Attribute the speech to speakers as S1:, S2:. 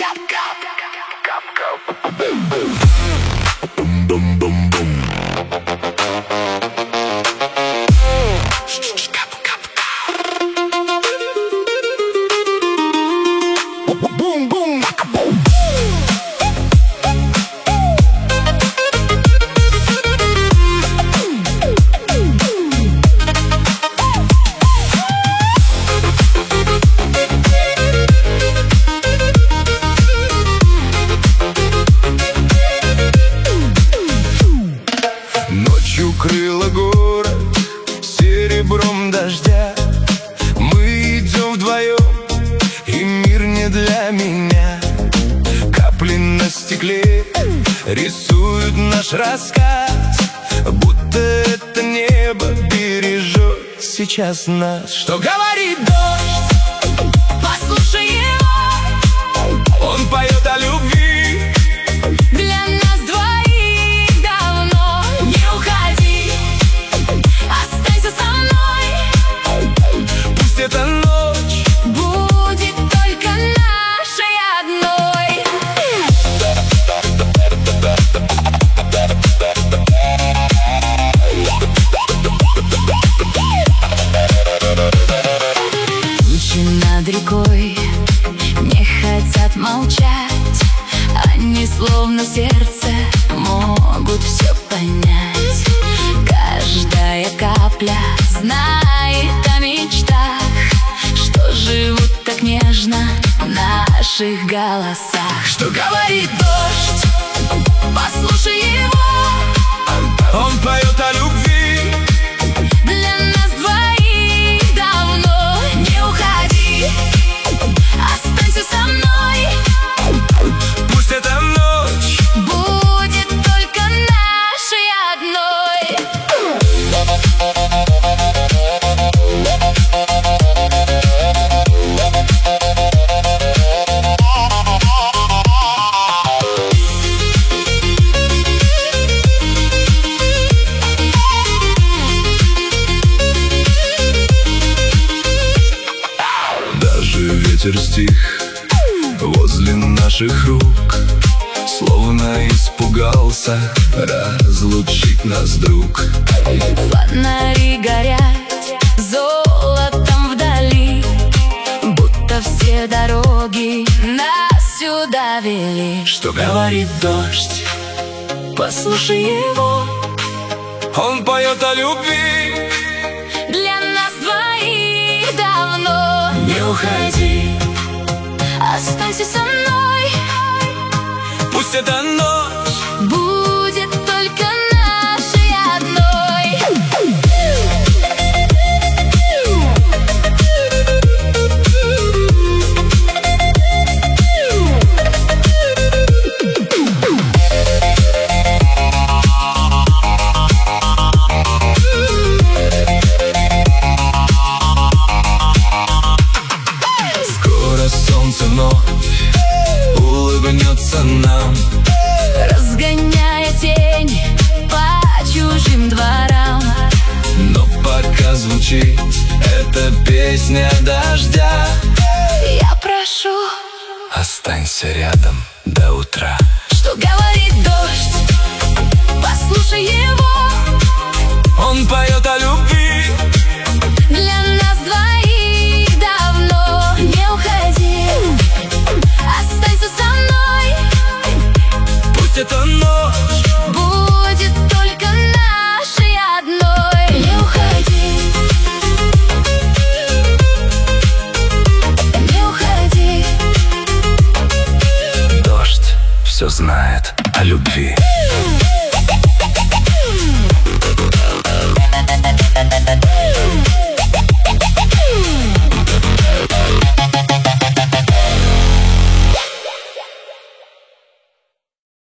S1: Ночью укрыла город серебром дождя. Мы идем вдвоем, и мир не для меня. Капли на стекле рисуют наш рассказ, будто это небо бережет сейчас нас. Что говорит дождь?
S2: Послушай его.
S1: Он поет о любви.
S2: Для нас двоих давно. Не уходи, останься со мной.
S1: Пусть эта ночь
S2: будет только нашей одной. Тучи над рекой не хотят молчать. Они словно в сердце могут все понять. Каждая капля знает о мечтах, что живут так нежно в наших голосах. Что говорит дождь? Послушай его.
S1: он поет о любви.
S2: Для нас двоих давно. Не уходи, останься со мной.
S1: Пусть эта ночь
S2: Будет только нашей одной.
S1: даже ветер стих возле наших рук, словно испугался разлучить нас, друг.
S2: Фонари горят золотом вдали, будто все дороги нас сюда вели.
S1: Что говорит дождь?
S2: Послушай его.
S1: Он поет о любви.
S2: Для нас двоих давно.
S1: Не уходи,
S2: Останься со мной.
S1: пусть эта ночь
S2: Будет только нашей одной.
S1: скоро солнце вновь улыбнется нам,
S2: Разгоняя тень по чужим дворам.
S1: но пока звучит эта песня дождя,
S2: Я прошу,
S1: останься рядом до утра.
S2: что говорит дождь? Послушай его.
S1: Он поет о любви.
S2: Для нас двоих давно. Не уходи, останься со мной.
S1: Пусть эта ночь
S2: Будет только нашей одной. Не уходи, не уходи.
S1: дождь все знает о любви.